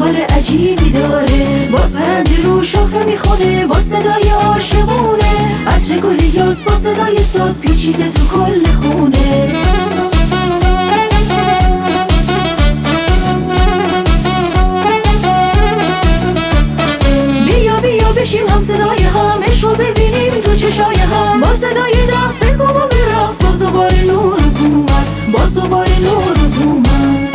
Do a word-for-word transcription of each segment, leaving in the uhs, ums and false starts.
حال عجیبی داره. باز پرنده رو شاخه میخونه با صدای عاشقونه. عطر گل یاس با صدای ساز پیچیده تو کل خونه. بیا بیا بشیم هم صدای هم، عشق رو ببینیم تو چشای هم. با صدای دف بکن و برقص، باز دوباره نوروز اومد، باز دوباره نوروز اومد.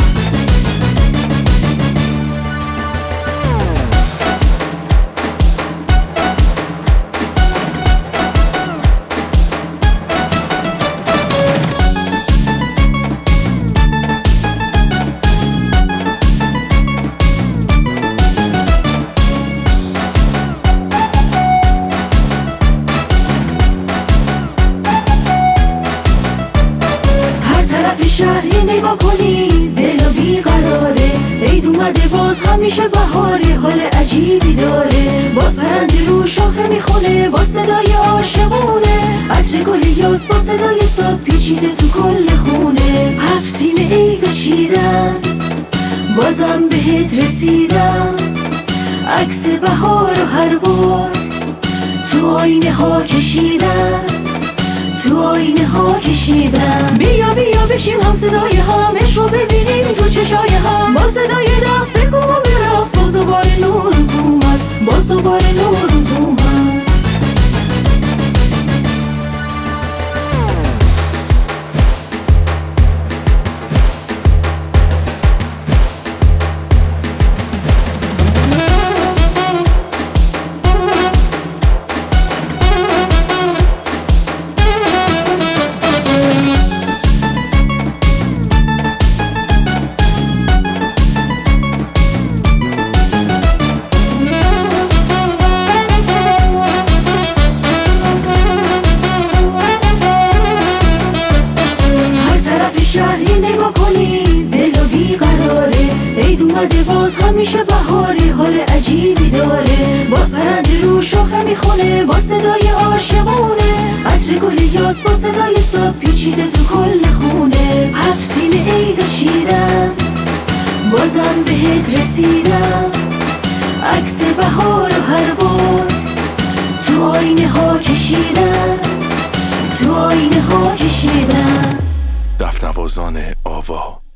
شهر یه نگاه کنید دل و بیقراره. عید اومده باز همیشه بهاره، حال عجیبی داره. باز پرنده رو شاخه میخونه با صدای عاشقونه. عطر گل یاس با صدای ساز پیچیده تو کل خونه. هفت سینه عید چیدم بازم بهت رسیدم. عکس بهار و هر بار تو آینه ها کشیدم، تو آینه ها کشیدم. بیا بیا بشیم هم صدای هم، عشق رو ببینیم تو چشای هم. با صدای دف بکن و برقص، باز دوباره نوروز اومد، باز دوباره نوروز اومد. شهر یه نگاه کنید دل و بیقراره. عید اومده باز همیشه بهاره، حال عجیبی داره. باز پرنده رو شاخه میخونه با صدای عاشقونه. عطر گل یاس با صدای ساز پیچیده تو کل خونه. هفت سینه عید چیدم بازم بهت رسیدم. عکس بهار و هر بار تو آینه ها کشیدم، تو آینه ها کشیدم. دف نوازان آوا.